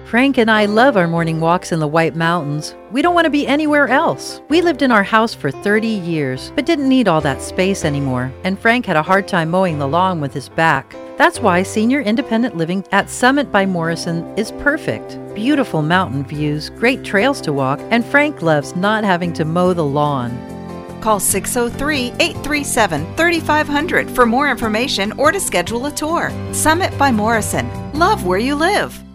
Frank and I love our morning walks in the White Mountains. We don't want to be anywhere else. We lived in our house for 30 years, but didn't need all that space anymore, and Frank had a hard time mowing the lawn with his back. That's why senior independent living at Summit by Morrison is perfect. Beautiful mountain views, great trails to walk, and Frank loves not having to mow the lawn. Call 603-837-3500 for more information or to schedule a tour. Summit by Morrison. Love where you live.